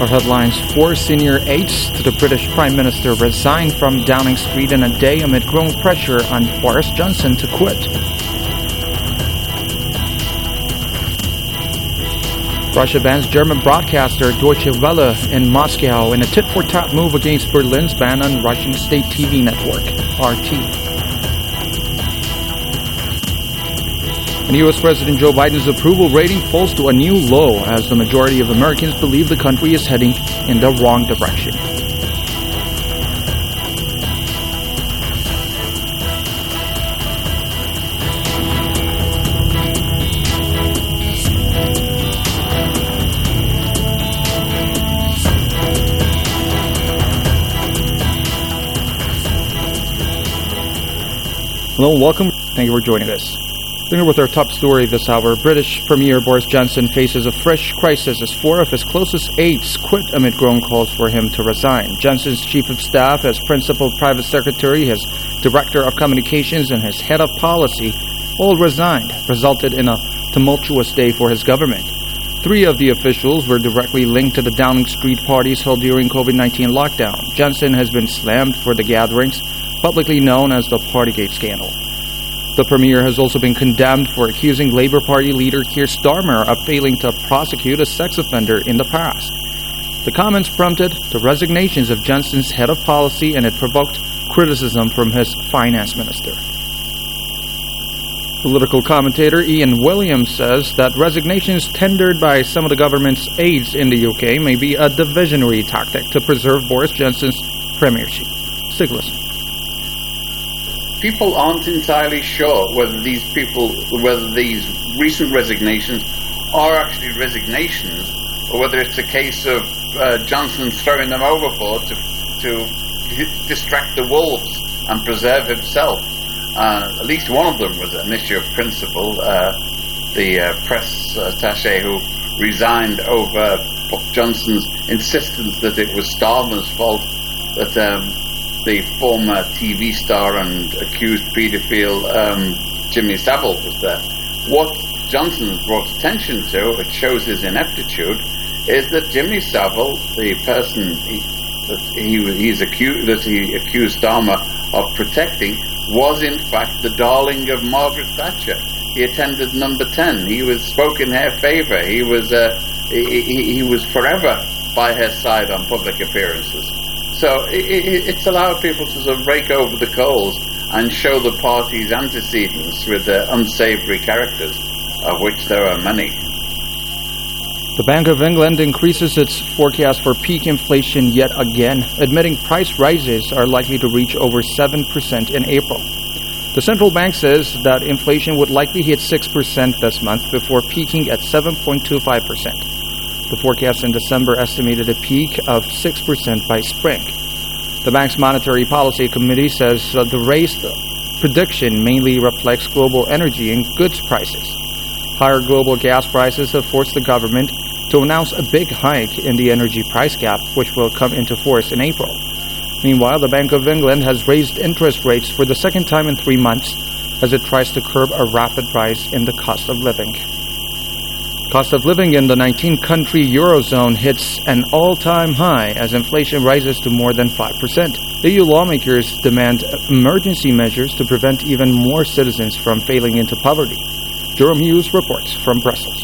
our headlines. 4 senior aides to the British Prime Minister resigned from Downing Street in a day amid growing pressure on Boris Johnson to quit. Russia bans German broadcaster Deutsche Welle in Moscow in a tit-for-tat move against Berlin's ban on Russian state TV network, RT. And U.S. President Joe Biden's approval rating falls to a new low as the majority of Americans believe the country is heading in the wrong direction. Hello and welcome. Thank you for joining us. Beginning with our top story this hour, British Premier Boris Johnson faces a fresh crisis as 4 of his closest aides quit amid growing calls for him to resign. Johnson's chief of staff, his principal private secretary, his director of communications, and his head of policy all resigned, resulted in a tumultuous day for his government. 3 of the officials were directly linked to the Downing Street parties held during COVID-19 lockdown. Johnson has been slammed for the gatherings, publicly known as the Partygate scandal. The Premier has also been condemned for accusing Labour Party leader Keir Starmer of failing to prosecute a sex offender in the past. The comments prompted the resignations of Johnson's head of policy, and it provoked criticism from his finance minister. Political commentator Ian Williams says that resignations tendered by some of the government's aides in the UK may be a divisionary tactic to preserve Boris Johnson's premiership. Stick listen. People aren't entirely sure whether these recent resignations are actually resignations, or whether it's a case of Johnson throwing them overboard to distract the wolves and preserve himself. At least one of them was an issue of principle. The press attaché who resigned over Johnson's insistence that it was Starmer's fault that the former TV star and accused paedophile Jimmy Savile was there. What Johnson brought attention to, it shows his ineptitude, is that Jimmy Savile, the person he accused Starmer of protecting, was in fact the darling of Margaret Thatcher. He attended Number 10. He spoke in her favour. He was forever by her side on public appearances. So it's allowed people to sort of rake over the coals and show the party's antecedents with their unsavoury characters, of which there are many. The Bank of England increases its forecast for peak inflation yet again, admitting price rises are likely to reach over 7% in April. The central bank says that inflation would likely hit 6% this month before peaking at 7.25%. The forecast in December estimated a peak of 6% by spring. The bank's Monetary Policy Committee says the raised prediction mainly reflects global energy and goods prices. Higher global gas prices have forced the government to announce a big hike in the energy price cap, which will come into force in April. Meanwhile, the Bank of England has raised interest rates for the second time in 3 months as it tries to curb a rapid rise in the cost of living. Cost of living in the 19-country Eurozone hits an all-time high as inflation rises to more than 5%. EU lawmakers demand emergency measures to prevent even more citizens from falling into poverty. Jerome Hughes reports from Brussels.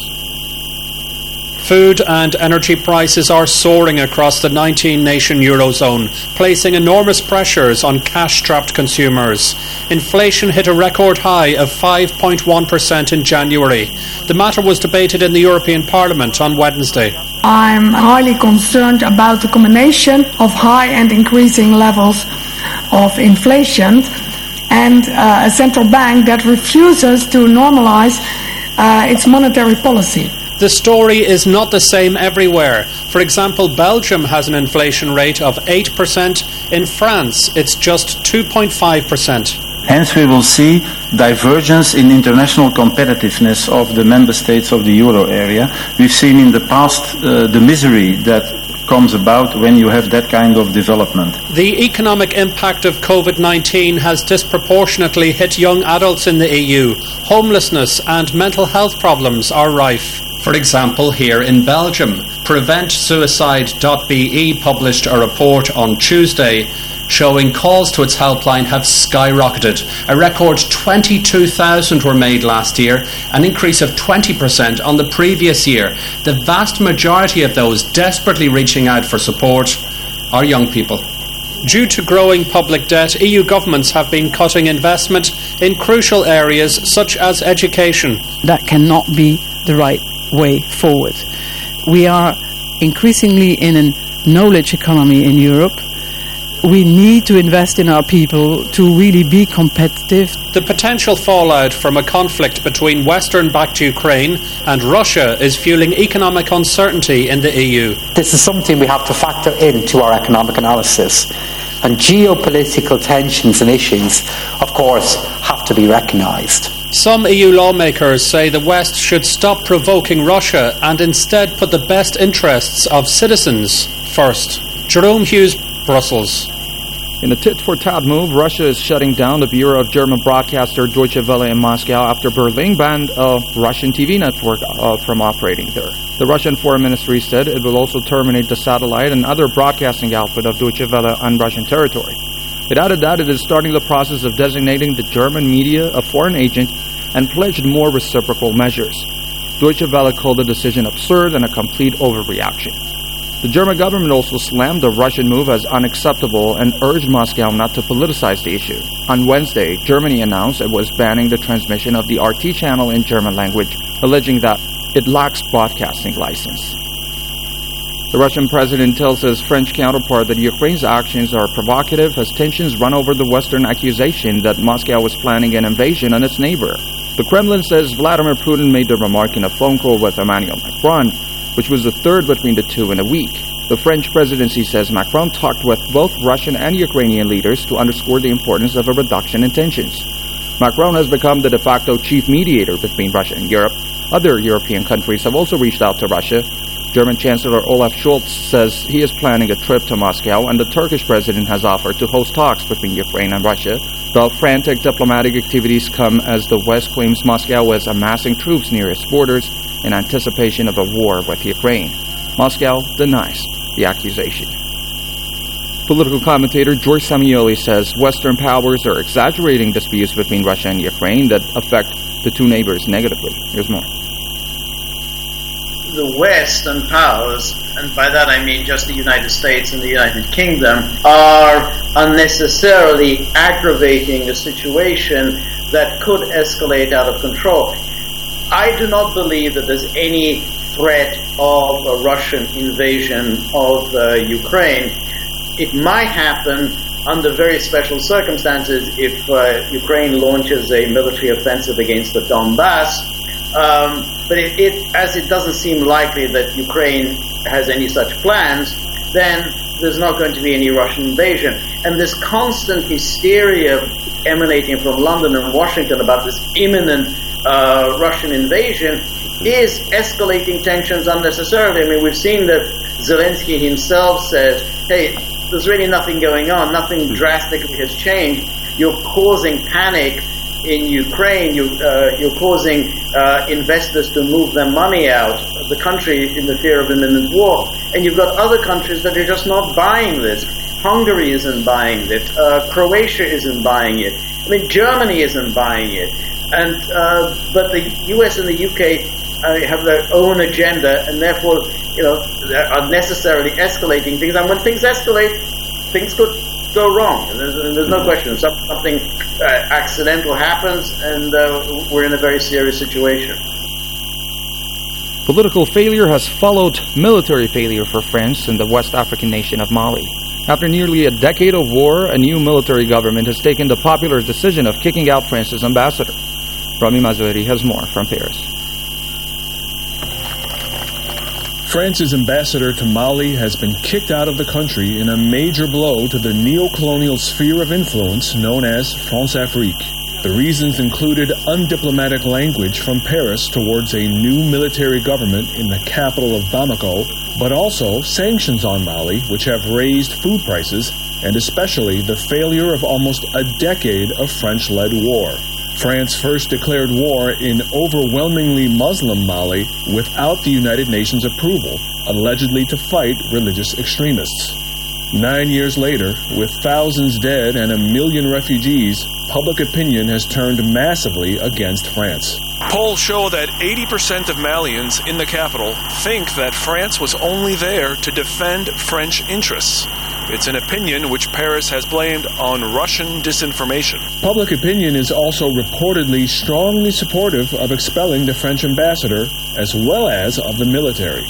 Food and energy prices are soaring across the 19-nation Eurozone, placing enormous pressures on cash-strapped consumers. Inflation hit a record high of 5.1% in January. The matter was debated in the European Parliament on Wednesday. I'm highly concerned about the combination of high and increasing levels of inflation and a central bank that refuses to normalize its monetary policy. The story is not the same everywhere. For example, Belgium has an inflation rate of 8%. In France, it's just 2.5%. Hence, we will see divergence in international competitiveness of the member states of the euro area. We've seen in the past the misery that comes about when you have that kind of development. The economic impact of COVID-19 has disproportionately hit young adults in the EU. Homelessness and mental health problems are rife. For example, here in Belgium, PreventSuicide.be published a report on Tuesday showing calls to its helpline have skyrocketed. A record 22,000 were made last year, an increase of 20% on the previous year. The vast majority of those desperately reaching out for support are young people. Due to growing public debt, EU governments have been cutting investment in crucial areas such as education. That cannot be the right way forward. We are increasingly in a knowledge economy in Europe. We need to invest in our people to really be competitive. The potential fallout from a conflict between Western-backed Ukraine and Russia is fueling economic uncertainty in the EU. This is something we have to factor into our economic analysis. And geopolitical tensions and issues, of course, have to be recognised. Some EU lawmakers say the West should stop provoking Russia and instead put the best interests of citizens first. Jerome Hughes, Brussels. In a tit-for-tat move, Russia is shutting down the bureau of German broadcaster Deutsche Welle in Moscow after Berlin banned a Russian TV network from operating there. The Russian Foreign Ministry said it will also terminate the satellite and other broadcasting output of Deutsche Welle on Russian territory. It added that it is starting the process of designating the German media a foreign agent and pledged more reciprocal measures. Deutsche Welle called the decision absurd and a complete overreaction. The German government also slammed the Russian move as unacceptable and urged Moscow not to politicize the issue. On Wednesday, Germany announced it was banning the transmission of the RT channel in German language, alleging that it lacks broadcasting license. The Russian president tells his French counterpart that Ukraine's actions are provocative as tensions run over the Western accusation that Moscow was planning an invasion on its neighbor. The Kremlin says Vladimir Putin made the remark in a phone call with Emmanuel Macron, which was the third between the two in a week. The French presidency says Macron talked with both Russian and Ukrainian leaders to underscore the importance of a reduction in tensions. Macron has become the de facto chief mediator between Russia and Europe. Other European countries have also reached out to Russia. German Chancellor Olaf Scholz says he is planning a trip to Moscow, and the Turkish president has offered to host talks between Ukraine and Russia. The frantic diplomatic activities come as the West claims Moscow is amassing troops near its borders in anticipation of a war with Ukraine. Moscow denies the accusation. Political commentator George Samioli says Western powers are exaggerating disputes between Russia and Ukraine that affect the two neighbors negatively. Here's more. The Western powers, and by that I mean just the United States and the United Kingdom, are unnecessarily aggravating a situation that could escalate out of control. I do not believe that there's any threat of a Russian invasion of Ukraine. It might happen under very special circumstances if Ukraine launches a military offensive against the Donbass. But as it doesn't seem likely that Ukraine has any such plans, then there's not going to be any Russian invasion. And this constant hysteria emanating from London and Washington about this imminent Russian invasion is escalating tensions unnecessarily. I mean, we've seen that Zelensky himself says, hey, there's really nothing going on, nothing drastically has changed. You're causing panic in Ukraine, you're causing investors to move their money out of the country in the fear of imminent war. And you've got other countries that are just not buying this. Hungary isn't buying it. Croatia isn't buying it. I mean, Germany isn't buying it. And but the US and the UK have their own agenda, and therefore, are necessarily escalating things. And when things escalate, things could go wrong. And there's no question. Something accidental happens, and we're in a very serious situation. Political failure has followed military failure for France and the West African nation of Mali. After nearly a decade of war, a new military government has taken the popular decision of kicking out France's ambassador. Rami Mazoueri has more from Paris. France's ambassador to Mali has been kicked out of the country in a major blow to the neo-colonial sphere of influence known as France-Afrique. The reasons included undiplomatic language from Paris towards a new military government in the capital of Bamako, but also sanctions on Mali, which have raised food prices, and especially the failure of almost a decade of French-led war. France first declared war in overwhelmingly Muslim Mali without the United Nations approval, allegedly to fight religious extremists. 9 years later, with thousands dead and 1 million refugees, public opinion has turned massively against France. Polls show that 80% of Malians in the capital think that France was only there to defend French interests. It's an opinion which Paris has blamed on Russian disinformation. Public opinion is also reportedly strongly supportive of expelling the French ambassador, as well as of the military.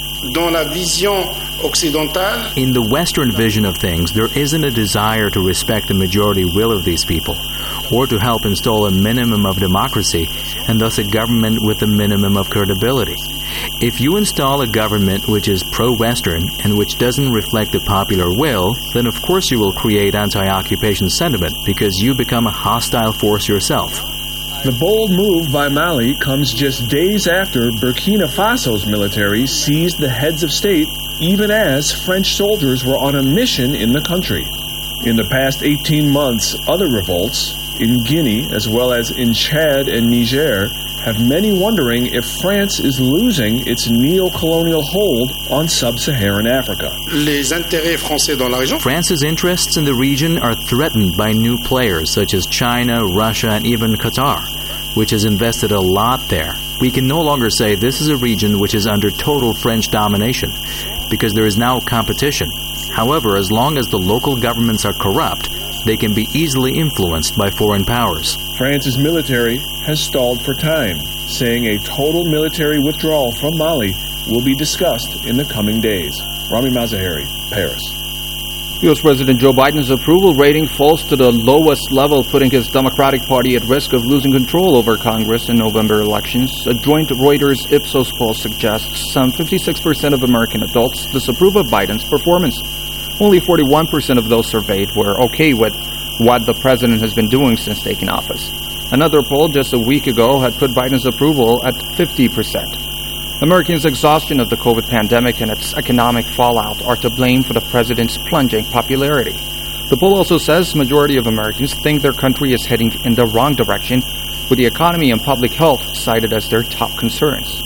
In the Western vision of things, there isn't a desire to respect the majority will of these people, or to help install a minimum of democracy, and thus a government with a minimum of credibility. If you install a government which is pro-Western and which doesn't reflect the popular will, then of course you will create anti-occupation sentiment because you become a hostile force yourself. The bold move by Mali comes just days after Burkina Faso's military seized the heads of state, even as French soldiers were on a mission in the country. In the past 18 months, other revolts, in Guinea as well as in Chad and Niger, have many wondering if France is losing its neo-colonial hold on sub-Saharan Africa. France's interests in the region are threatened by new players such as China, Russia, and even Qatar, which has invested a lot there. We can no longer say this is a region which is under total French domination, because there is now competition. However, as long as the local governments are corrupt, they can be easily influenced by foreign powers. France's military has stalled for time, saying a total military withdrawal from Mali will be discussed in the coming days. Rami Mazaheri, Paris. U.S. President Joe Biden's approval rating falls to the lowest level, putting his Democratic Party at risk of losing control over Congress in November elections. A joint Reuters Ipsos poll suggests some 56% of American adults disapprove of Biden's performance. Only 41% of those surveyed were okay with what the president has been doing since taking office. Another poll just a week ago had put Biden's approval at 50%. Americans' exhaustion of the COVID pandemic and its economic fallout are to blame for the president's plunging popularity. The poll also says majority of Americans think their country is heading in the wrong direction, with the economy and public health cited as their top concerns.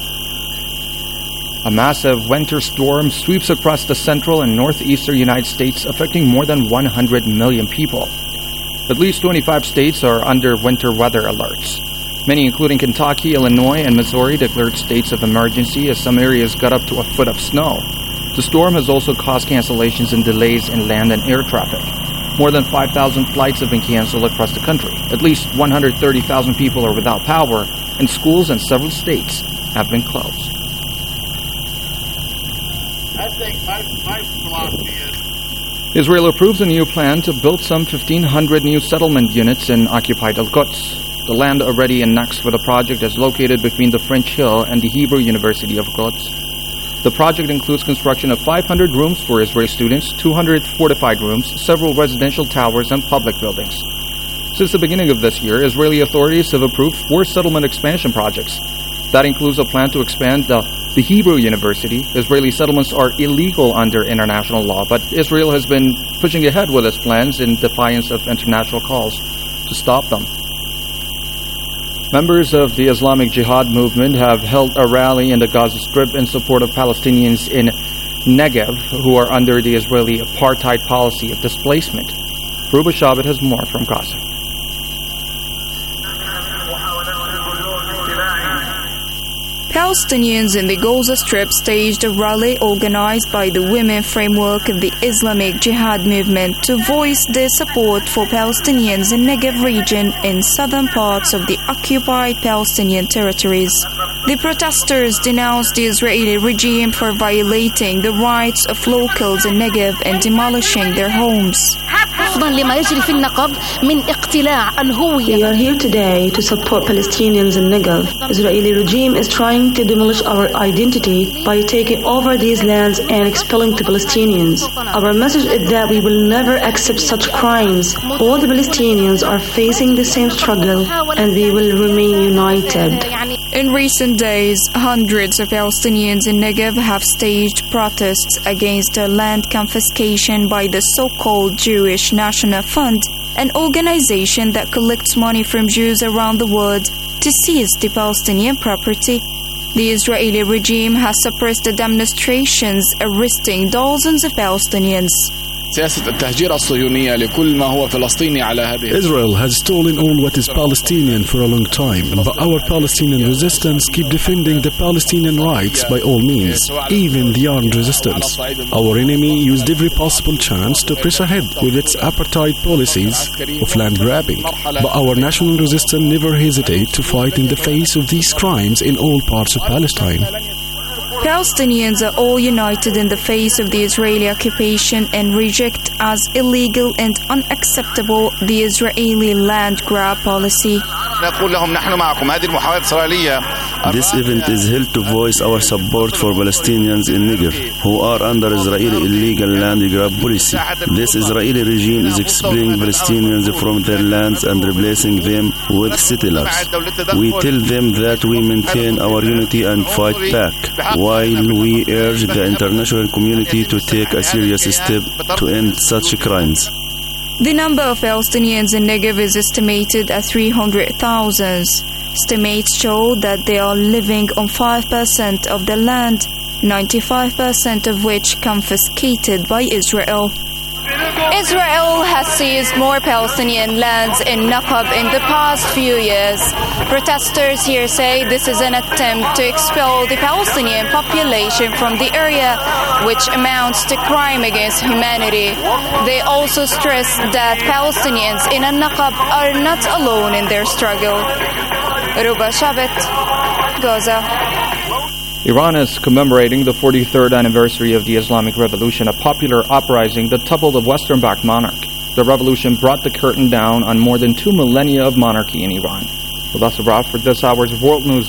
A massive winter storm sweeps across the central and northeastern United States, affecting more than 100 million people. At least 25 states are under winter weather alerts. Many, including Kentucky, Illinois, and Missouri, declared states of emergency as some areas got up to a foot of snow. The storm has also caused cancellations and delays in land and air traffic. More than 5,000 flights have been canceled across the country. At least 130,000 people are without power, and schools in several states have been closed. I think my philosophy is Israel approves a new plan to build some 1,500 new settlement units in occupied Al-Quds. The land already annexed for the project is located between the French Hill and the Hebrew University of Quds. The project includes construction of 500 rooms for Israeli students, 200 fortified rooms, several residential towers, and public buildings. Since the beginning of this year, Israeli authorities have approved 4 settlement expansion projects. That includes a plan to expand the Hebrew University. Israeli settlements are illegal under international law, but Israel has been pushing ahead with its plans in defiance of international calls to stop them. Members of the Islamic Jihad movement have held a rally in the Gaza Strip in support of Palestinians in Negev who are under the Israeli apartheid policy of displacement. Ruba Shabbat has more from Gaza. Palestinians in the Gaza Strip staged a rally organized by the Women Framework of the Islamic Jihad movement to voice their support for Palestinians in Negev region in southern parts of the occupied Palestinian territories. The protesters denounced the Israeli regime for violating the rights of locals in Negev and demolishing their homes. We are here today to support Palestinians in Negev. The Israeli regime is trying to demolish our identity by taking over these lands and expelling the Palestinians. Our message is that we will never accept such crimes. All the Palestinians are facing the same struggle, and we will remain united. In recent days, hundreds of Palestinians in Negev have staged protests against the land confiscation by the so-called Jewish National Fund an organization that collects money from Jews around the world to seize the Palestinian property. The Israeli regime has suppressed the demonstrations, arresting dozens of Palestinians. Israel has stolen all what is Palestinian for a long time, but our Palestinian resistance keep defending the Palestinian rights by all means, even the armed resistance. Our enemy used every possible chance to press ahead with its apartheid policies of land grabbing, but our national resistance never hesitate to fight in the face of these crimes in all parts of Palestine. Palestinians are all united in the face of the Israeli occupation and reject as illegal and unacceptable the Israeli land grab policy. This event is held to voice our support for Palestinians in Negev who are under Israeli illegal land grab policy. This Israeli regime is expelling Palestinians from their lands and replacing them with settlers. We tell them that we maintain our unity and fight back, while we urge the international community to take a serious step to end such crimes. The number of Palestinians in Negev is estimated at 300,000. Estimates show that they are living on 5% of the land, 95% of which confiscated by Israel. Israel has seized more Palestinian lands in Naqab in the past few years. Protesters here say this is an attempt to expel the Palestinian population from the area, which amounts to crime against humanity. They also stress that Palestinians in Naqab are not alone in their struggle. Ruba Shabbat, Gaza. Iran is commemorating the 43rd anniversary of the Islamic Revolution, a popular uprising that toppled the Western-backed monarch. The revolution brought the curtain down on more than 2 millennia of monarchy in Iran. Well, that's a wrap for this hour's World News.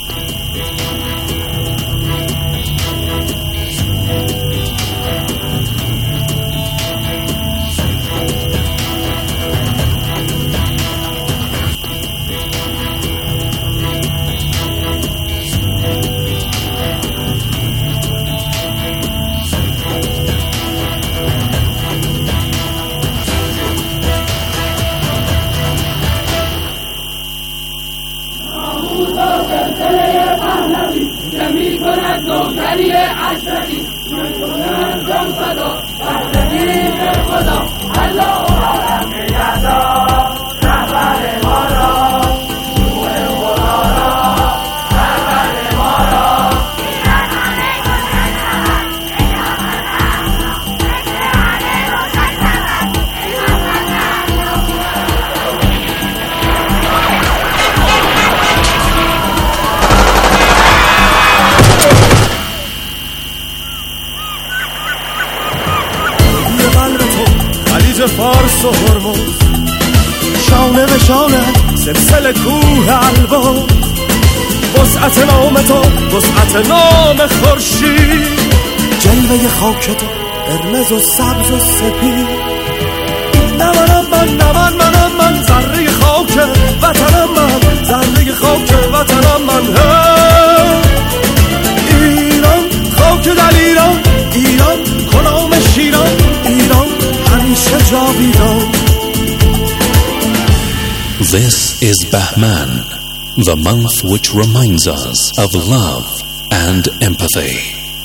فارس و هرمز شانه به شانه سلسله کوه البرز وسعت نام تو وسعت نام خورشید جلوه خاک تو قرمز و سبز و سپید منم من ذره خاک وطنم من ذره خاک وطنم من ایران خاک در ایران ایران کنام شیران ایران همیشه جاویدان. This is Bahman, the month which reminds us of love and empathy.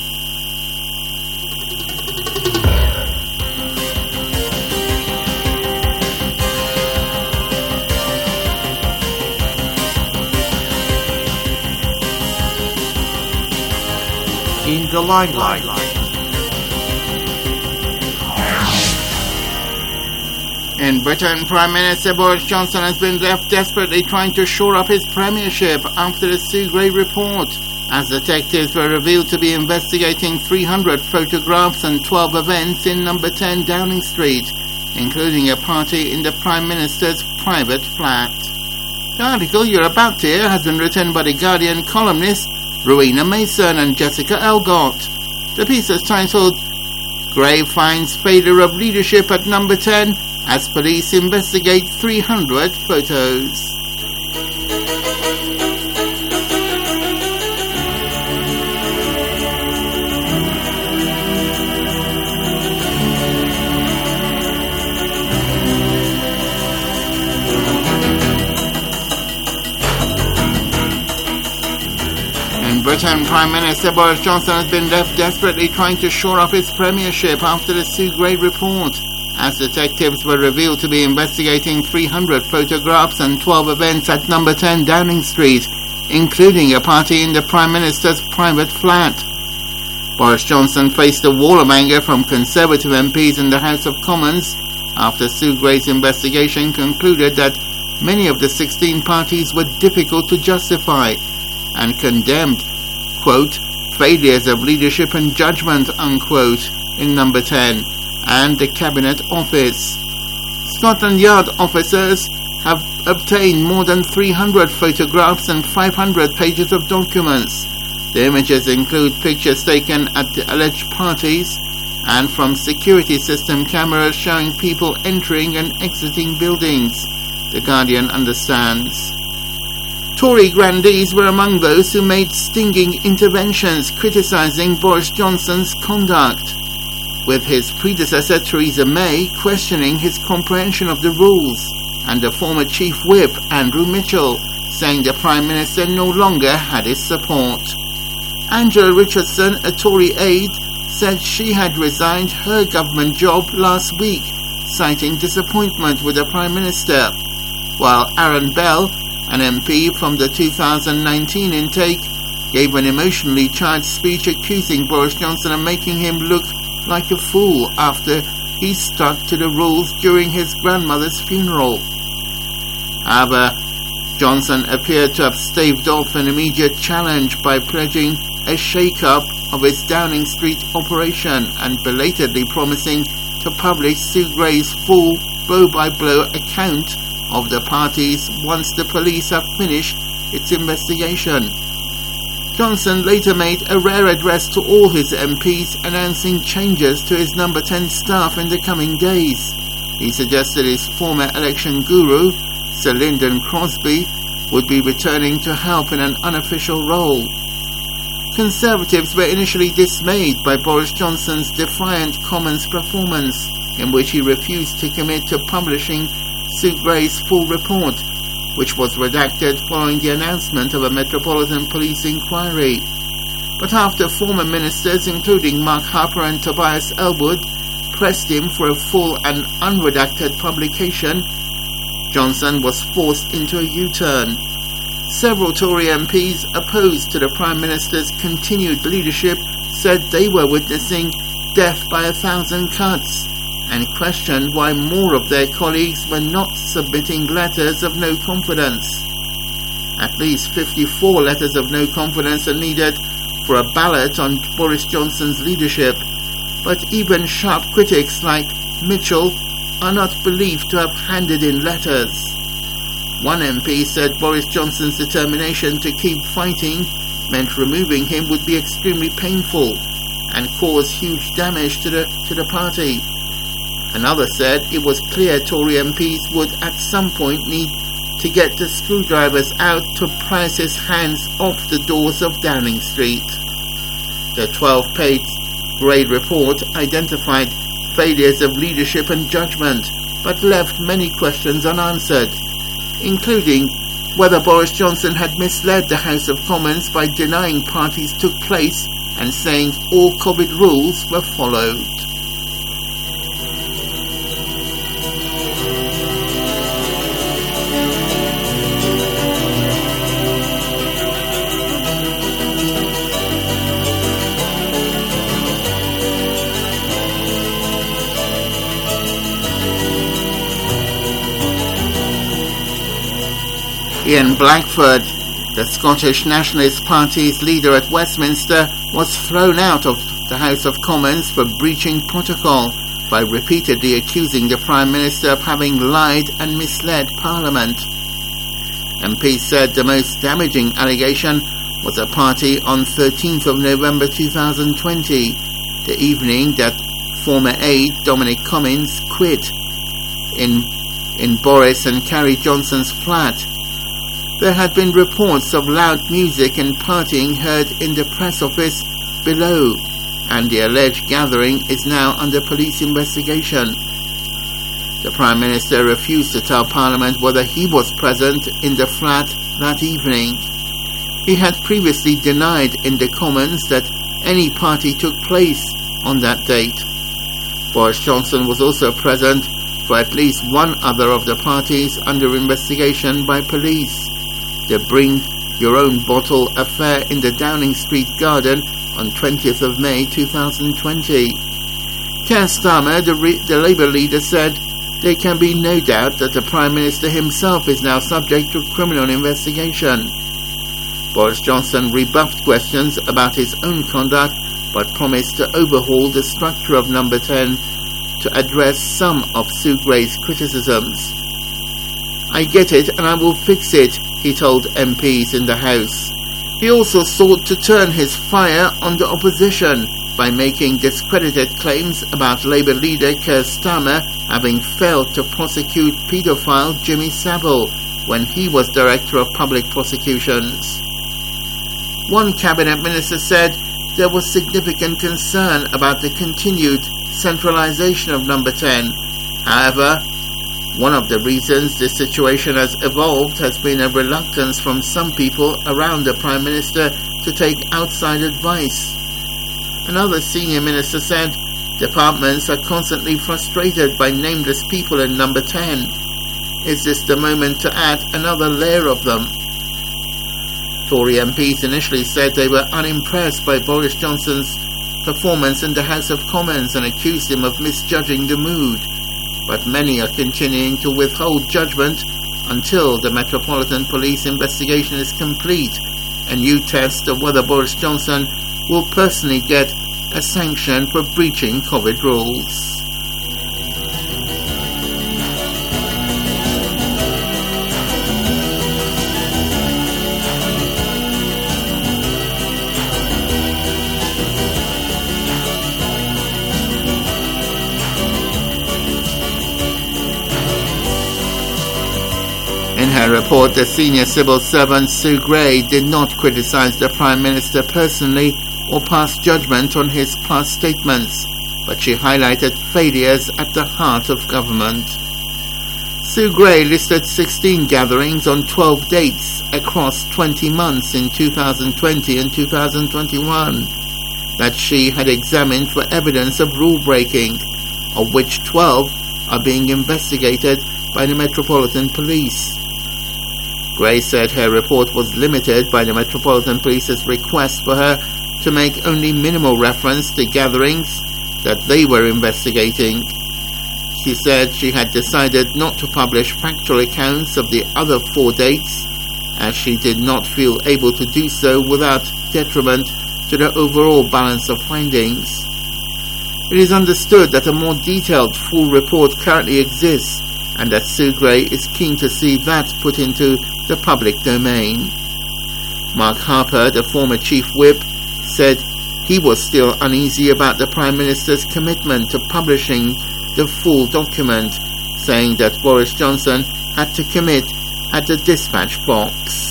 In the limelight. In Britain, Prime Minister Boris Johnson has been left desperately trying to shore up his premiership after the Sue Gray report, as detectives were revealed to be investigating 300 photographs and 12 events in number 10 Downing Street, including a party in the Prime Minister's private flat. The article you're about to hear has been written by The Guardian columnists Rowena Mason and Jessica Elgott. The piece is titled Gray Finds Failure of Leadership at Number 10 as Police Investigate 300 Photos. Britain Prime Minister Boris Johnson has been left desperately trying to shore up his premiership after the Sue Gray report, as detectives were revealed to be investigating 300 photographs and 12 events at number 10 Downing Street, including a party in the Prime Minister's private flat. Boris Johnson faced a wall of anger from Conservative MPs in the House of Commons after Sue Gray's investigation concluded that many of the 16 parties were difficult to justify and condemned, quote, failures of leadership and judgment, unquote, in number 10 and the Cabinet Office. Scotland Yard officers have obtained more than 300 photographs and 500 pages of documents. The images include pictures taken at the alleged parties and from security system cameras showing people entering and exiting buildings, The Guardian understands. Tory grandees were among those who made stinging interventions criticising Boris Johnson's conduct, with his predecessor Theresa May questioning his comprehension of the rules, and the former Chief Whip Andrew Mitchell saying the Prime Minister no longer had his support. Angela Richardson, a Tory aide, said she had resigned her government job last week, citing disappointment with the Prime Minister, while Aaron Bell, an MP from the 2019 intake, gave an emotionally charged speech accusing Boris Johnson of making him look like a fool after he stuck to the rules during his grandmother's funeral. However, Johnson appeared to have staved off an immediate challenge by pledging a shake-up of his Downing Street operation and belatedly promising to publish Sue Gray's full blow-by-blow account of the parties once the police have finished its investigation. Johnson later made a rare address to all his MPs announcing changes to his number 10 staff in the coming days. He suggested his former election guru, Sir Lyndon Crosby, would be returning to help in an unofficial role. Conservatives were initially dismayed by Boris Johnson's defiant Commons performance, in which he refused to commit to publishing Sue Gray's full report, which was redacted following the announcement of a Metropolitan Police inquiry. But after former ministers, including Mark Harper and Tobias Ellwood, pressed him for a full and unredacted publication, Johnson was forced into a U-turn. Several Tory MPs opposed to the Prime Minister's continued leadership said they were witnessing death by 1,000 cuts, and questioned why more of their colleagues were not submitting letters of no confidence. At least 54 letters of no confidence are needed for a ballot on Boris Johnson's leadership, but even sharp critics like Mitchell are not believed to have handed in letters. One MP said Boris Johnson's determination to keep fighting meant removing him would be extremely painful and cause huge damage to the party. Another said it was clear Tory MPs would at some point need to get the screwdrivers out to prise his hands off the doors of Downing Street. The 12-page Gray report identified failures of leadership and judgment, but left many questions unanswered, including whether Boris Johnson had misled the House of Commons by denying parties took place and saying all COVID rules were followed. Ian Blackford, the Scottish Nationalist Party's leader at Westminster, was thrown out of the House of Commons for breaching protocol by repeatedly accusing the Prime Minister of having lied and misled Parliament. MPs said the most damaging allegation was a party on 13th of November 2020, the evening that former aide Dominic Cummings quit in Boris and Carrie Johnson's flat. There had been reports of loud music and partying heard in the press office below, and the alleged gathering is now under police investigation. The Prime Minister refused to tell Parliament whether he was present in the flat that evening. he had previously denied in the Commons that any party took place on that date. Boris Johnson was also present for at least one other of the parties under investigation by police. The Bring Your Own Bottle affair in the Downing Street garden on 20th of May 2020. Keir Starmer, the Labour leader, said there can be no doubt that the Prime Minister himself is now subject to criminal investigation. Boris Johnson rebuffed questions about his own conduct but promised to overhaul the structure of Number 10 to address some of Sue Gray's criticisms. "I get it and I will fix it," he told MPs in the House. He also sought to turn his fire on the opposition by making discredited claims about Labour leader Keir Starmer having failed to prosecute paedophile Jimmy Savile when he was Director of Public Prosecutions. One cabinet minister said there was significant concern about the continued centralisation of Number 10. However, one of the reasons this situation has evolved has been a reluctance from some people around the Prime Minister to take outside advice. Another senior minister said departments are constantly frustrated by nameless people in Number 10. Is this the moment to add another layer of them? Tory MPs initially said they were unimpressed by Boris Johnson's performance in the House of Commons and accused him of misjudging the mood. But many are continuing to withhold judgment until the Metropolitan Police investigation is complete, a new test of whether Boris Johnson will personally get a sanction for breaching COVID rules. In her report, the senior civil servant Sue Gray did not criticize the Prime Minister personally or pass judgment on his past statements, but she highlighted failures at the heart of government. Sue Gray listed 16 gatherings on 12 dates across 20 months in 2020 and 2021 that she had examined for evidence of rule breaking, of which 12 are being investigated by the Metropolitan Police. Gray said her report was limited by the Metropolitan Police's request for her to make only minimal reference to gatherings that they were investigating. She said she had decided not to publish factual accounts of the other 4 dates, as she did not feel able to do so without detriment to the overall balance of findings. It is understood that a more detailed full report currently exists, and that Sue Gray is keen to see that put into the public domain. Mark Harper, the former Chief Whip, said he was still uneasy about the Prime Minister's commitment to publishing the full document, saying that Boris Johnson had to commit at the dispatch box.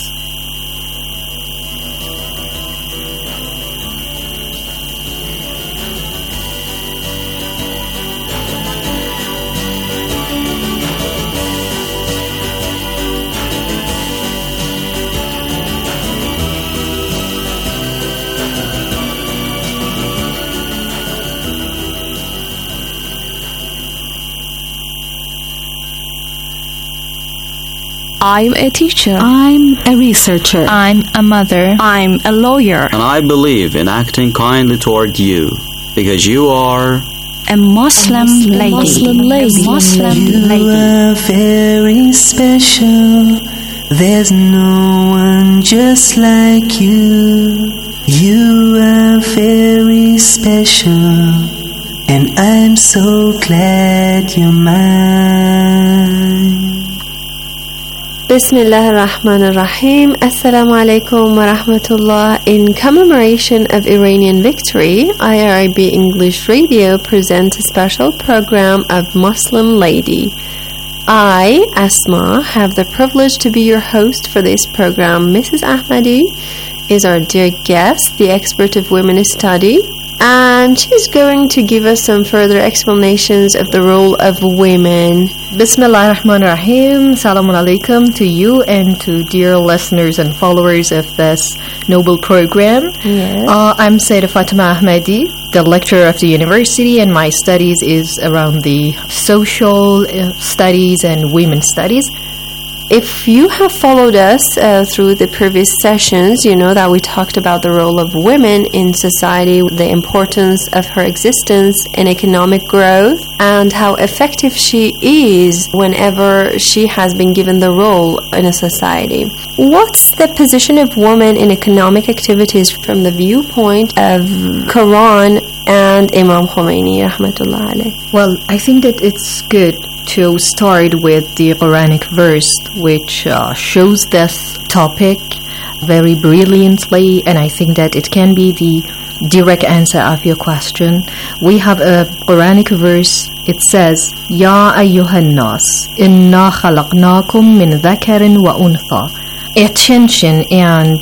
I'm a teacher. I'm a researcher. I'm a mother. I'm a lawyer. And I believe in acting kindly toward you, because you are a Muslim lady. You are very special. There's no one just like you. You are very special, and I'm so glad you're mine. Bismillah ar-Rahman ar-Rahim. Assalamu alaikum wa rahmatullah. In commemoration of Iranian victory, IRIB English Radio presents a special program of Muslim Lady. I, Asma, have the privilege to be your host for this program. Mrs. Ahmadi is our dear guest, the expert of women study. and she's going to give us some further explanations of the role of women. Bismillah ar-Rahman ar-Rahim. Salamun alaikum to you and to dear listeners and followers of this noble program. Yes. I'm Sayyidah Fatima Ahmadi, the lecturer of the university, and my studies is around the social studies and women's studies. If you have followed us through the previous sessions, you know that we talked about the role of women in society, the importance of her existence in economic growth, and how effective she is whenever she has been given the role in a society. What's the position of women in economic activities from the viewpoint of Quran and Imam Khomeini, rahmatullah alayh? Well, I think that it's good to start with the Quranic verse, which shows this topic very brilliantly, and I think that it can be the direct answer of your question. We have a Quranic verse. It says, Ya ayyuhan nas, inna khalaqnakum min dhakarin wa untha. Attention and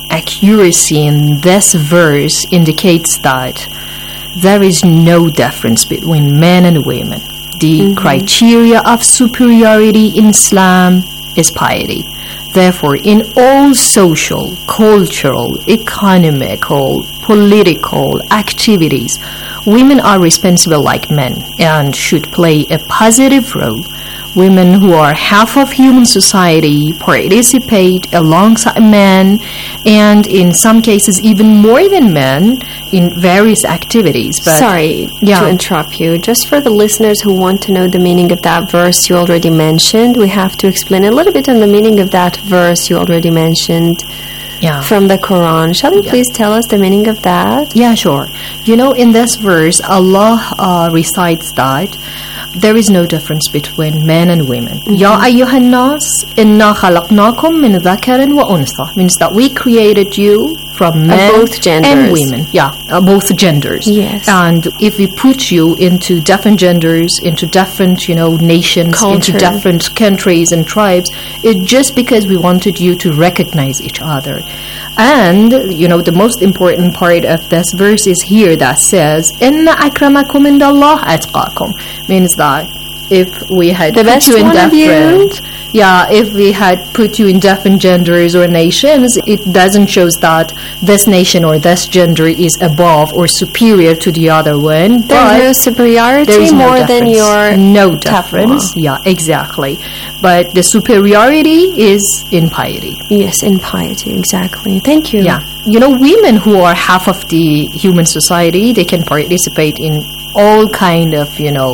accuracy in this verse indicates that there is no difference between men and women. The criteria of superiority in Islam is piety. Therefore, in all social, cultural, economical, political activities, women are responsible like men and should play a positive role. Women who are half of human society participate alongside men, and in some cases even more than men, in various activities. But sorry to interrupt you. Just for the listeners who want to know the meaning of that verse you already mentioned, we have to explain a little bit on the meaning of that verse you already mentioned from the Quran. Shall you please tell us the meaning of that? Yeah, sure. You know, in this verse, Allah recites that there is no difference between men and women. Ya ayyuhan nas, inna khalaqnakum min dhakarin wa untha. Means that we created you from men both genders. And women. Both genders. Yes. And if we put you into different genders, into different, nations, culture, into different countries and tribes, it's just because we wanted you to recognize each other. And, the most important part of this verse is here that says, Inna akramakum indallah atqakum. Means that if we had the put best you in one different, if we had put you in different genders or nations, it doesn't show that this nation or this gender is above or superior to the other one. There's no superiority more than your no difference. Yeah, exactly. But the superiority is in piety. Yes, in piety, exactly. Thank you. Yeah. Women who are half of the human society, they can participate in all kind of,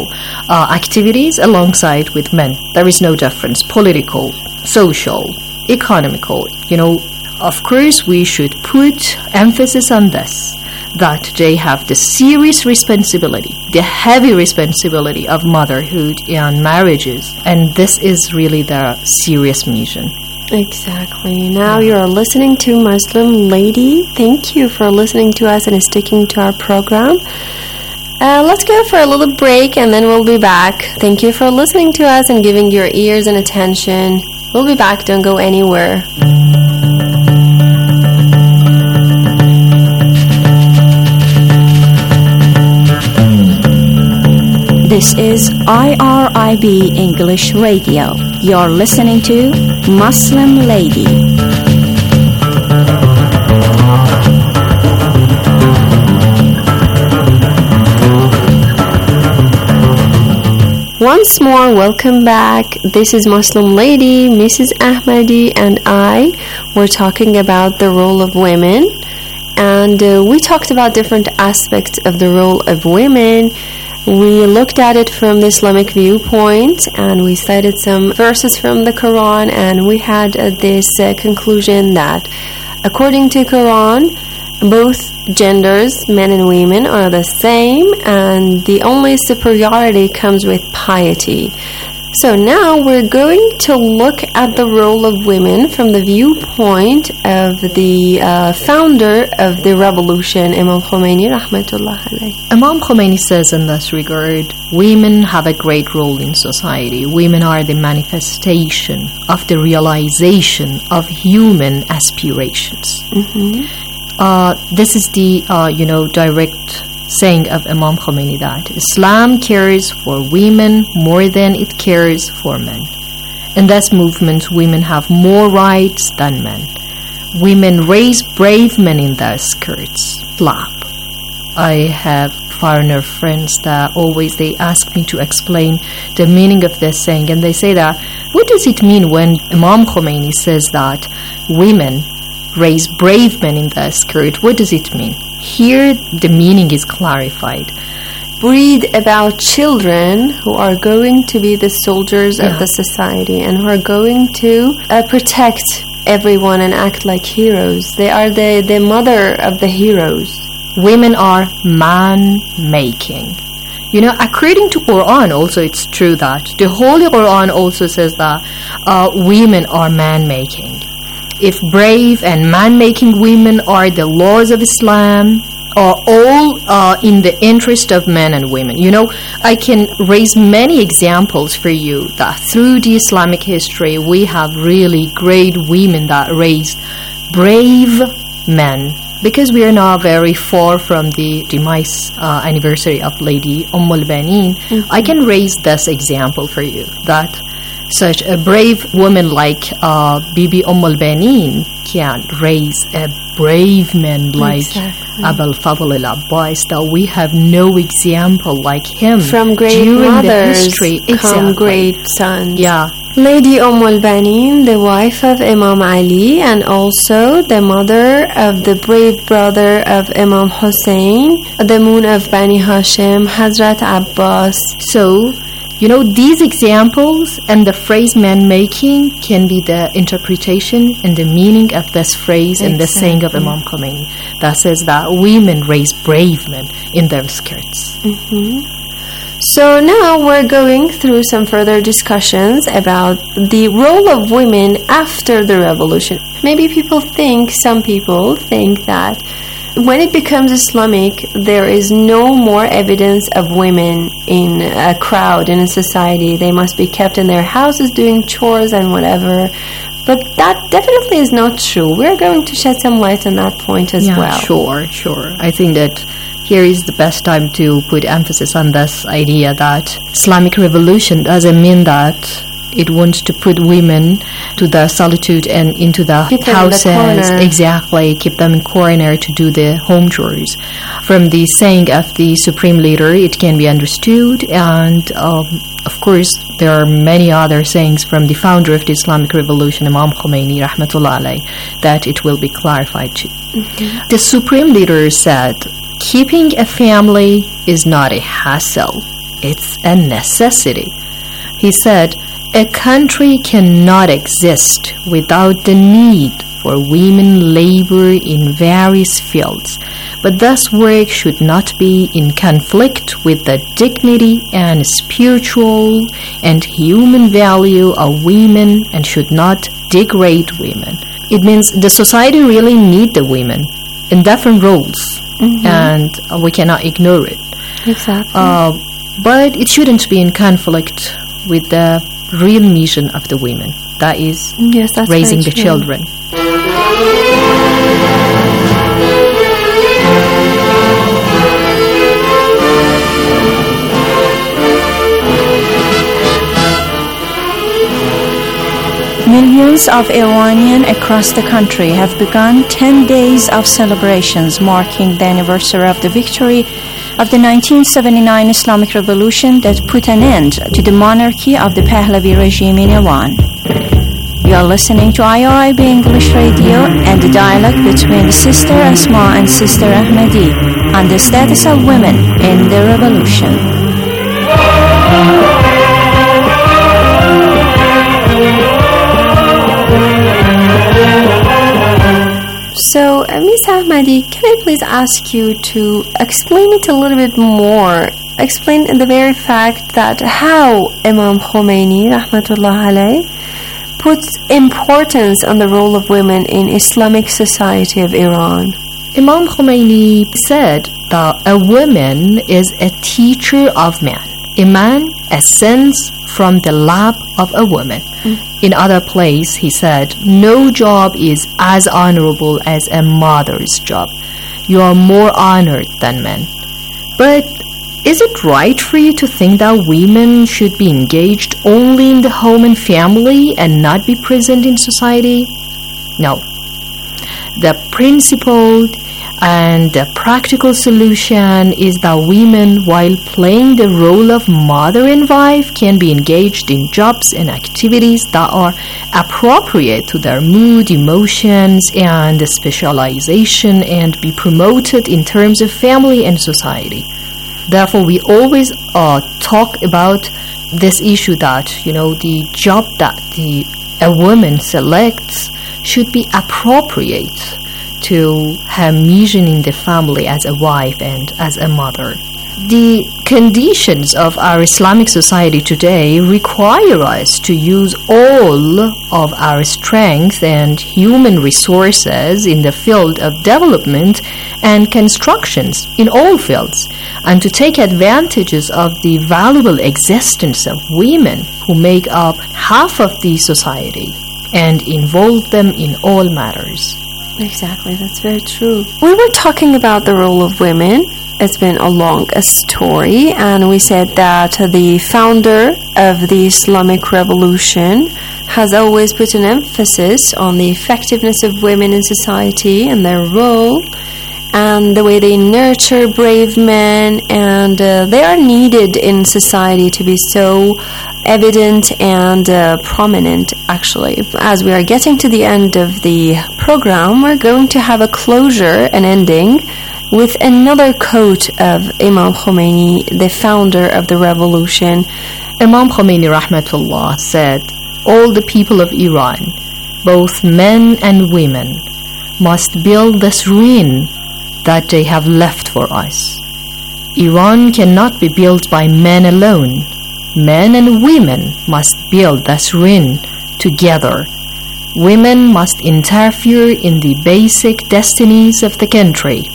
activities alongside with men. There is no difference. Political, social, economical. Of course, we should put emphasis on this, that they have the serious responsibility, the heavy responsibility of motherhood and marriages. And this is really the serious mission. Exactly. Now you're listening to Muslim Lady. Thank you for listening to us and sticking to our program. Let's go for a little break and then we'll be back. Thank you for listening to us and giving your ears and attention. We'll be back. Don't go anywhere. This is IRIB English Radio. You're listening to Muslim Lady. Once more, welcome back. This is Muslim Lady, Mrs. Ahmadi, and I. We're talking about the role of women, and we talked about different aspects of the role of women. We looked at it from the Islamic viewpoint, and we cited some verses from the Quran, and we had this conclusion that according to Quran, both genders, men and women, are the same, and the only superiority comes with piety. So now we're going to look at the role of women from the viewpoint of the founder of the revolution, Imam Khomeini, rahmatullah alayh. Imam Khomeini says in this regard, women have a great role in society. Women are the manifestation of the realization of human aspirations. this is the direct saying of Imam Khomeini, that Islam cares for women more than it cares for men. In this movement, women have more rights than men. Women raise brave men in their skirts. Slap. I have foreigner friends that always they ask me to explain the meaning of this saying, and they say that, what does it mean when Imam Khomeini says that women raise brave men in their skirt? What does it mean? Here the meaning is clarified. Read about children who are going to be the soldiers of the society and who are going to protect everyone and act like heroes. They are the mother of the heroes. Women are man-making. According to Quran also, it's true that the Holy Quran also says that women are man-making. If brave and man-making women are the laws of Islam, are all in the interest of men and women. I can raise many examples for you that through the Islamic history we have really great women that raised brave men. Because we are now very far from the demise anniversary of Lady al-Banin, I can raise this example for you, that such a brave woman like Bibi al-Banin can raise a brave man like Abul Fadl al-Abbas, that we have no example like him. From great during mothers the history. come great sons. Yeah. Lady al-Banin, the wife of Imam Ali and also the mother of the brave brother of Imam Hussein, the moon of Bani Hashim, Hazrat Abbas. So, these examples and the phrase man-making can be the interpretation and the meaning of this phrase and the saying of Imam Khomeini that says that women raise brave men in their skirts. So now we're going through some further discussions about the role of women after the revolution. Maybe some people think that when it becomes Islamic, there is no more evidence of women in a crowd, in a society. They must be kept in their houses doing chores and whatever. But that definitely is not true. We're going to shed some light on that point as well. Sure. I think that here is the best time to put emphasis on this idea that Islamic revolution doesn't mean that it wants to put women to the solitude and into the houses. Exactly, keep them in corner to do the home chores. From the saying of the supreme leader, it can be understood, and of course there are many other sayings from the founder of the Islamic revolution, Imam Khomeini rahmatullah alayh, that it will be clarified too. The supreme leader said, keeping a family is not a hassle, it's a necessity. He said, a country cannot exist without the need for women labor in various fields, but this work should not be in conflict with the dignity and spiritual and human value of women and should not degrade women. It means the society really need the women in different roles, and we cannot ignore it. Exactly. But it shouldn't be in conflict with the real mission of the women, that is raising the children. Millions of Iranians across the country have begun 10 days of celebrations marking the anniversary of the victory of the 1979 Islamic Revolution that put an end to the monarchy of the Pahlavi regime in Iran. You are listening to IRIB English Radio and the dialogue between Sister Asma and Sister Ahmadi on the status of women in the revolution. So, Miss Ahmadi, can I please ask you to explain it a little bit more? Explain the very fact that how Imam Khomeini, rahmatullah alayh, puts importance on the role of women in Islamic society of Iran. Imam Khomeini said that a woman is a teacher of man. A man ascends from the lap of a woman. In other place, he said, no job is as honorable as a mother's job. You are more honored than men. But is it right for you to think that women should be engaged only in the home and family and not be present in society? No. The principled and the practical solution is that women, while playing the role of mother and wife, can be engaged in jobs and activities that are appropriate to their mood, emotions, and specialization, and be promoted in terms of family and society. Therefore, we always talk about this issue that, the job that a woman selects should be appropriate to her mission in the family as a wife and as a mother. The conditions of our Islamic society today require us to use all of our strength and human resources in the field of development and constructions in all fields, and to take advantages of the valuable existence of women who make up half of the society and involve them in all matters. Exactly, that's very true. We were talking about the role of women. It's been a long story, and we said that the founder of the Islamic Revolution has always put an emphasis on the effectiveness of women in society and their role, and the way they nurture brave men, and they are needed in society to be so evident and prominent, actually. As we are getting to the end of the program, we're going to have a closure, an ending, with another quote of Imam Khomeini, the founder of the revolution. Imam Khomeini rahmatullah said, all the people of Iran, both men and women, must build the Srin that they have left for us. Iran cannot be built by men alone. Men and women must build the Srin together. Women must interfere in the basic destinies of the country.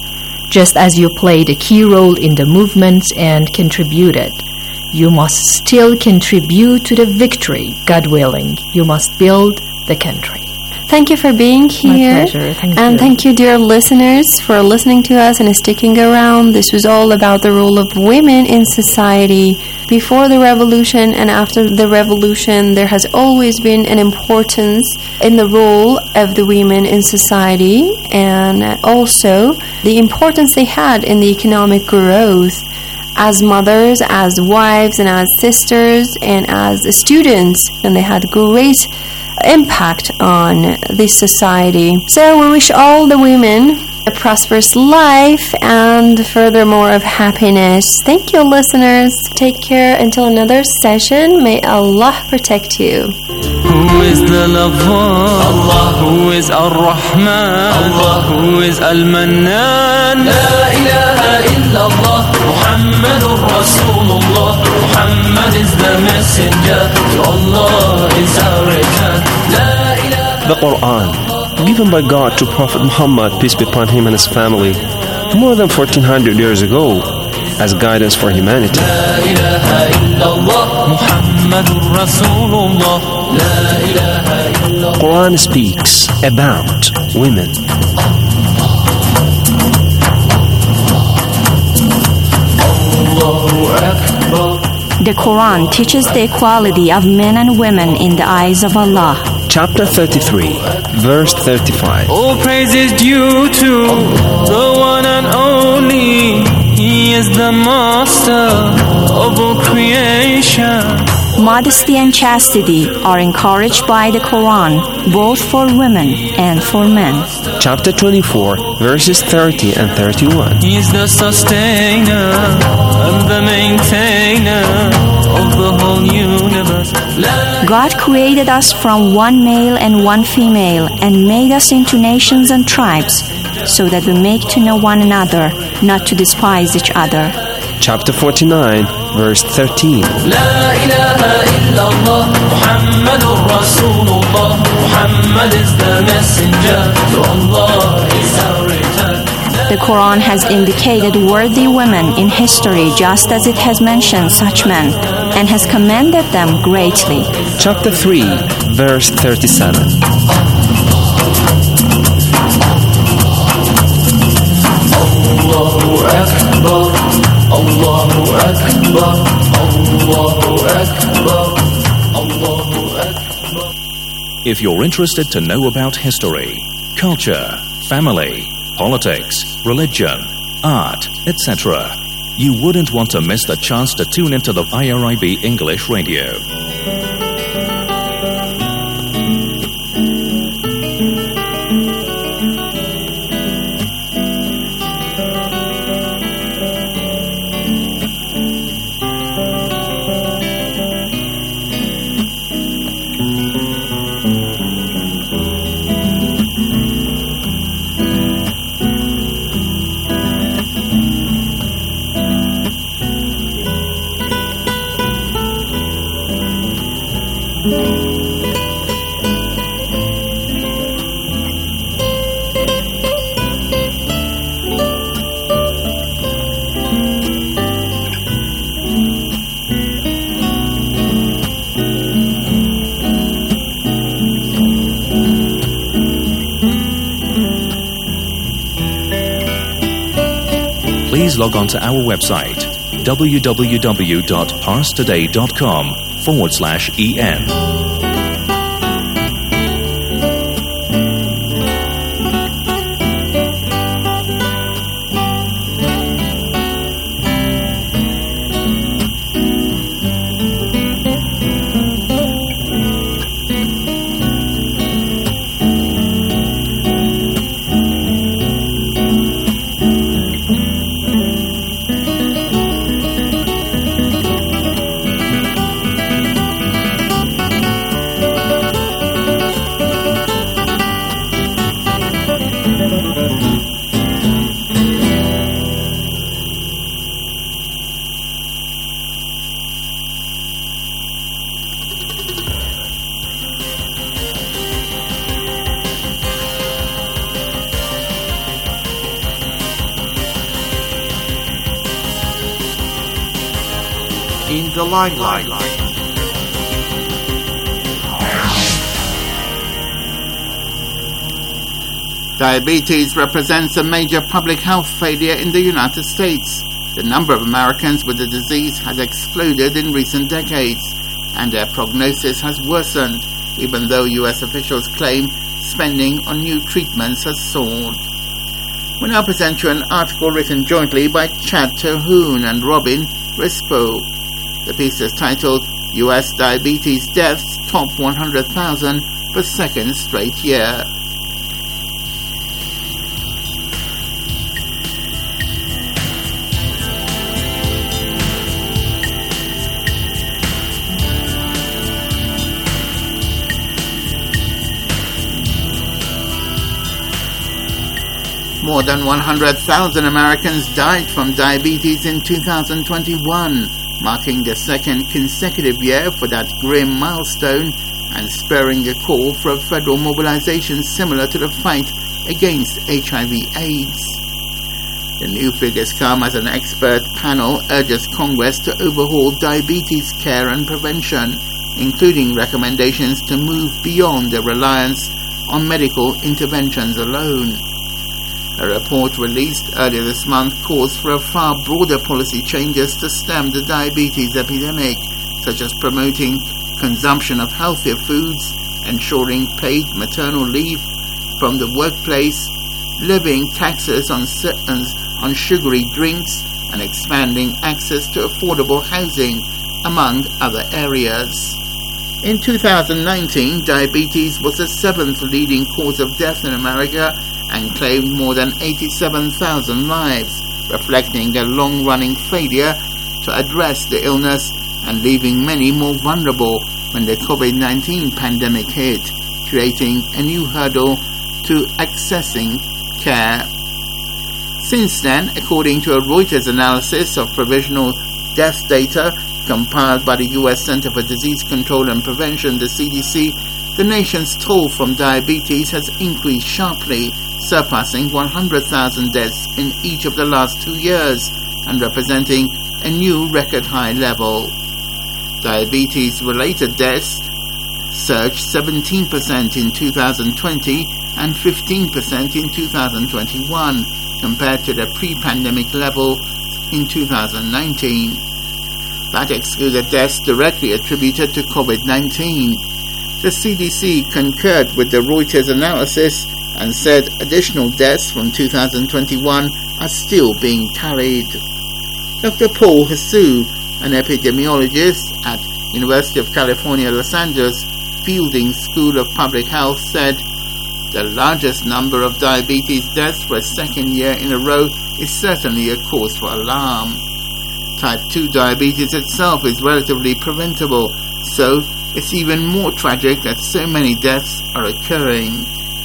Just as you played a key role in the movements and contributed, you must still contribute to the victory, God willing. You must build the country. Thank you for being here. My pleasure. Thank you, dear listeners, for listening to us and sticking around. This was all about the role of women in society. Before the revolution and after the revolution, there has always been an importance in the role of the women in society, and also the importance they had in the economic growth as mothers, as wives, and as sisters, and as students. And they had great impact on this society. So we wish all the women a prosperous life and furthermore of happiness. Thank you, listeners. Take care until another session. May Allah protect you. Who is the lover? Allah. Who is Ar-Rahman? Allah. Who is Al-Mannan? La ilaha illallah. Muhammadur Rasulullah. Muhammad is the messenger. To Allah is our return. La ilaha. The Quran, given by God to Prophet Muhammad, peace be upon him and his family, more than 1400 years ago, as guidance for humanity. La ilaha illallah. Muhammadur Rasulullah. La ilaha illallah. Quran speaks about women. The Quran teaches the equality of men and women in the eyes of Allah. Chapter 33, verse 35. All praise is due to the one and only. He is the master of all creation. Modesty and chastity are encouraged by the Quran, both for women and for men. Chapter 24, verses 30 and 31. He is the sustainer and the maintainer of the whole universe. God created us from one male and one female and made us into nations and tribes so that we make to know one another, not to despise each other. Chapter 49, verse 13. La ilaha illallah. Muhammadur Rasulullah. Muhammad is the messenger. To Allah is our return. The Quran has indicated worthy women in history just as it has mentioned such men and has commended them greatly. Chapter 3, verse 37. Allahu Akbar, Allahu Akbar, Allahu Akbar, Allahu Akbar. If you're interested to know about history, culture, family, politics, religion, art, etc., you wouldn't want to miss the chance to tune into the IRIB English Radio. Please log on to our website www.parstoday.com/en. In the limelight. Diabetes represents a major public health failure in the United States. The number of Americans with the disease has exploded in recent decades, and their prognosis has worsened, even though U.S. officials claim spending on new treatments has soared. We now present you an article written jointly by Chad Terhune and Robin Rispo. The piece is titled U.S. Diabetes Deaths Top 100,000 for Second Straight Year. More than 100,000 Americans died from diabetes in 2021, marking the second consecutive year for that grim milestone and spurring a call for a federal mobilization similar to the fight against HIV/AIDS. The new figures come as an expert panel urges Congress to overhaul diabetes care and prevention, including recommendations to move beyond the reliance on medical interventions alone. A report released earlier this month calls for a far broader policy changes to stem the diabetes epidemic, such as promoting consumption of healthier foods, ensuring paid maternal leave from the workplace, levying taxes on sugary drinks, and expanding access to affordable housing, among other areas. In 2019, diabetes was the seventh leading cause of death in America and claimed more than 87,000 lives, reflecting a long-running failure to address the illness and leaving many more vulnerable when the COVID-19 pandemic hit, creating a new hurdle to accessing care. Since then, according to a Reuters analysis of provisional death data compiled by the U.S. Center for Disease Control and Prevention, the CDC, the nation's toll from diabetes has increased sharply, surpassing 100,000 deaths in each of the last 2 years and representing a new record high level. Diabetes-related deaths surged 17% in 2020 and 15% in 2021 compared to the pre-pandemic level in 2019. That excluded deaths directly attributed to COVID-19. The CDC concurred with the Reuters analysis and said additional deaths from 2021 are still being tallied. Dr. Paul Hsu, an epidemiologist at University of California, Los Angeles Fielding School of Public Health, said the largest number of diabetes deaths for a second year in a row is certainly a cause for alarm. Type 2 diabetes itself is relatively preventable, so it's even more tragic that so many deaths are occurring.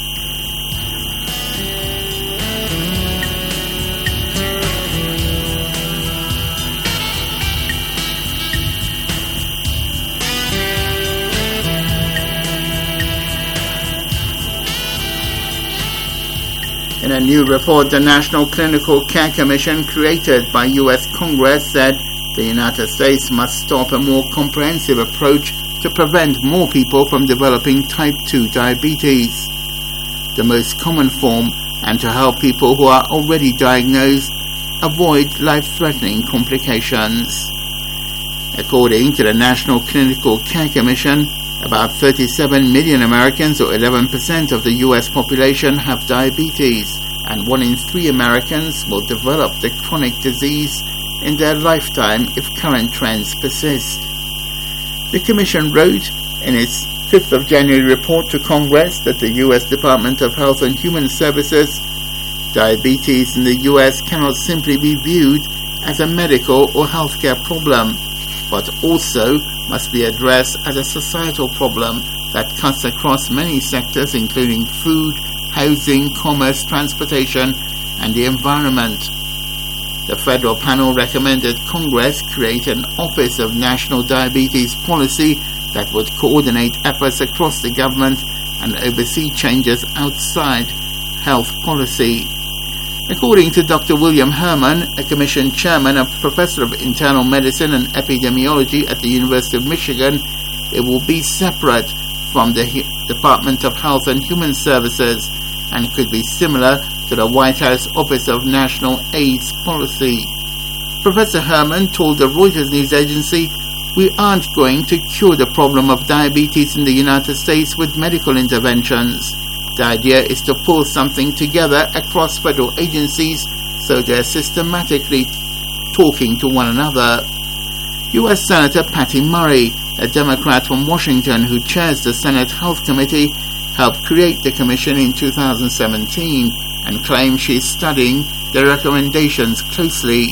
In a new report, the National Clinical Care Commission created by U.S. Congress said the United States must adopt a more comprehensive approach to prevent more people from developing type 2 diabetes, the most common form, and to help people who are already diagnosed avoid life-threatening complications. According to the National Clinical Care Commission, about 37 million Americans, or 11% of the U.S. population, have diabetes, and 1 in 3 Americans will develop the chronic disease in their lifetime if current trends persist. The Commission wrote in its 5th of January report to Congress that the U.S. Department of Health and Human Services, diabetes in the U.S. cannot simply be viewed as a medical or healthcare problem, but also must be addressed as a societal problem that cuts across many sectors, including food, housing, commerce, transportation, and the environment. The federal panel recommended Congress create an Office of National Diabetes Policy that would coordinate efforts across the government and oversee changes outside health policy. According to Dr. William Herman, a commission chairman and professor of internal medicine and epidemiology at the University of Michigan, it will be separate from the Department of Health and Human Services and could be similar to the White House Office of National AIDS Policy. Professor Herman told the Reuters news agency, "We aren't going to cure the problem of diabetes in the United States with medical interventions. The idea is to pull something together across federal agencies so they're systematically talking to one another." U.S. Senator Patty Murray, a Democrat from Washington who chairs the Senate Health Committee, helped create the commission in 2017 and claims she is studying the recommendations closely.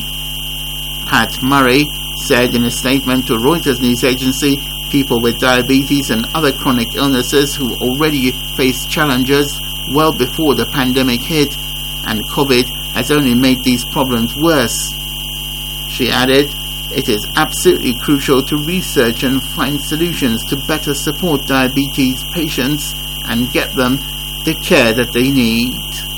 Pat Murray said in a statement to Reuters news agency, people with diabetes and other chronic illnesses who already faced challenges well before the pandemic hit, and COVID has only made these problems worse. She added, "It is absolutely crucial to research and find solutions to better support diabetes patients and get them the care that they need."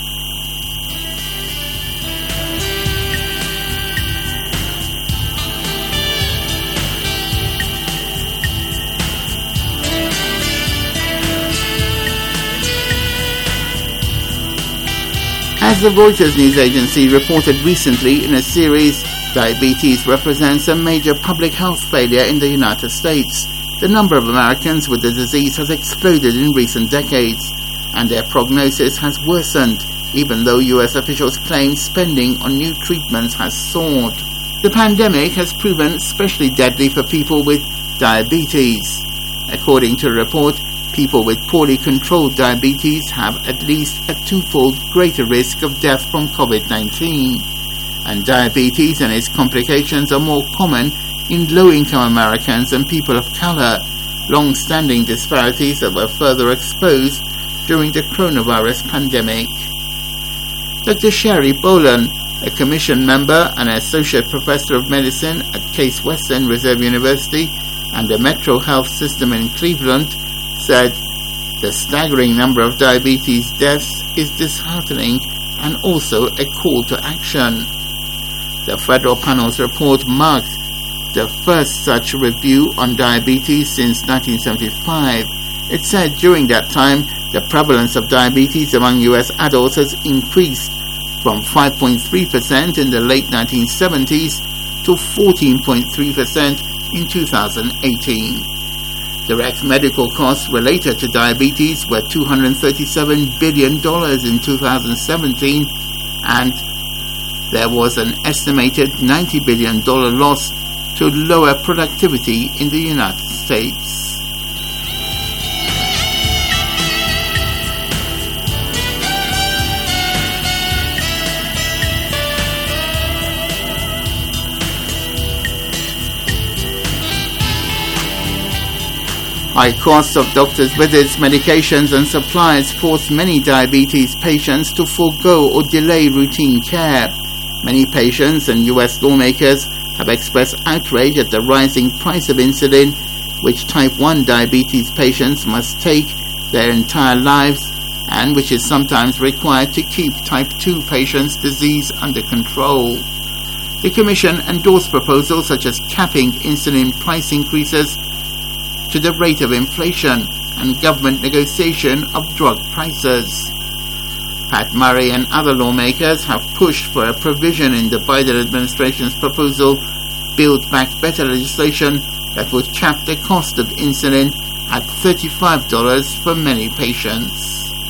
As the Reuters news agency reported recently in a series, diabetes represents a major public health failure in the United States. The number of Americans with the disease has exploded in recent decades, and their prognosis has worsened, even though U.S. officials claim spending on new treatments has soared. The pandemic has proven especially deadly for people with diabetes. According to a report, people with poorly controlled diabetes have at least a twofold greater risk of death from COVID-19. And diabetes and its complications are more common in low-income Americans and people of color, long-standing disparities that were further exposed during the coronavirus pandemic. Dr. Sherry Boland, a commission member and associate professor of medicine at Case Western Reserve University and the Metro Health System in Cleveland, said The staggering number of diabetes deaths is disheartening and also a call to action. The federal panel's report marked the first such review on diabetes since 1975. It said during that time, the prevalence of diabetes among U.S. adults has increased from 5.3% in the late 1970s to 14.3% in 2018. Direct medical costs related to diabetes were $237 billion in 2017, and there was an estimated $90 billion loss to lower productivity in the United States. High costs of doctors' visits, medications and supplies force many diabetes patients to forego or delay routine care. Many patients and U.S. lawmakers have expressed outrage at the rising price of insulin, which type 1 diabetes patients must take their entire lives and which is sometimes required to keep type 2 patients' disease under control. The Commission endorsed proposals such as capping insulin price increases to the rate of inflation and government negotiation of drug prices. Pat Murray and other lawmakers have pushed for a provision in the Biden administration's proposal Build Back Better legislation that would cap the cost of insulin at $35 for many patients.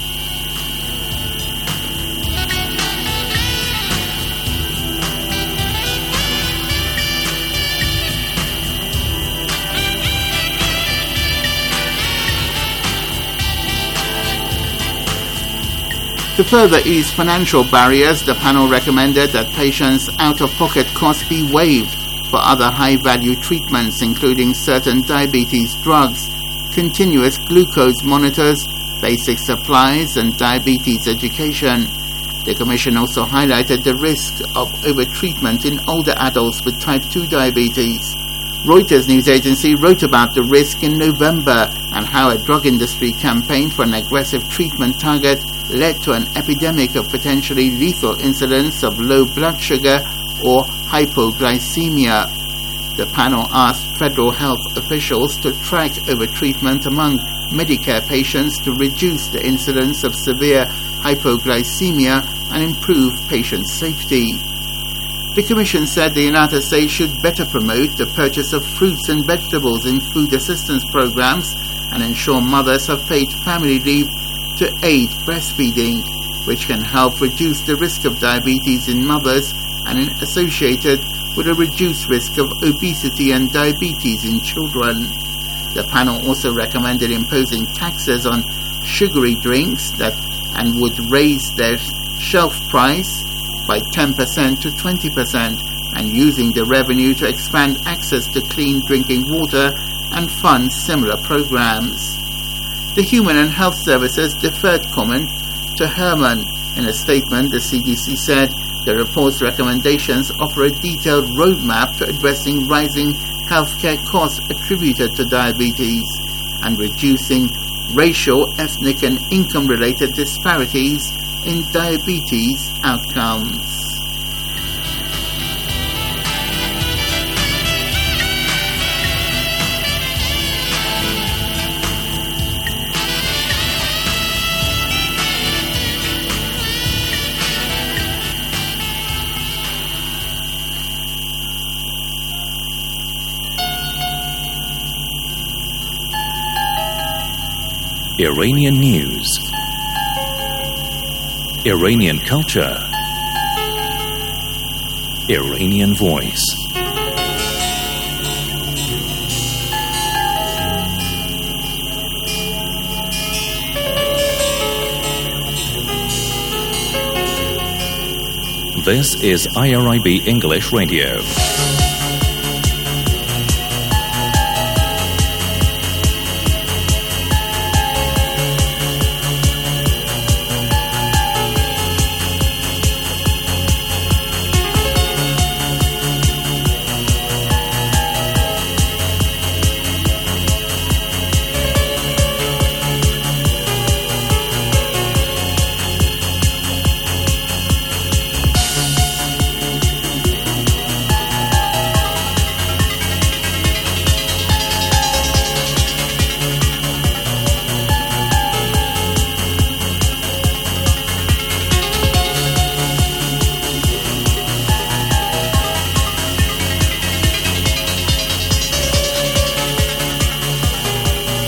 To further ease financial barriers, the panel recommended that patients' out-of-pocket costs be waived for other high-value treatments, including certain diabetes drugs, continuous glucose monitors, basic supplies, and diabetes education. The Commission also highlighted the risk of overtreatment in older adults with type 2 diabetes. Reuters news agency wrote about the risk in November and how a drug industry campaign for an aggressive treatment target led to an epidemic of potentially lethal incidents of low blood sugar or hypoglycemia. The panel asked federal health officials to track overtreatment among Medicare patients to reduce the incidence of severe hypoglycemia and improve patient safety. The Commission said the United States should better promote the purchase of fruits and vegetables in food assistance programs and ensure mothers have paid family leave to aid breastfeeding, which can help reduce the risk of diabetes in mothers and is associated with a reduced risk of obesity and diabetes in children. The panel also recommended imposing taxes on sugary drinks and would raise their shelf price by 10% to 20% and using the revenue to expand access to clean drinking water and fund similar programs. The Human and Health Services deferred comment to Herman. In a statement, the CDC said the report's recommendations offer a detailed roadmap to addressing rising healthcare costs attributed to diabetes and reducing racial, ethnic and income-related disparities in diabetes outcomes. Iranian news, Iranian culture, Iranian voice. This is IRIB English Radio.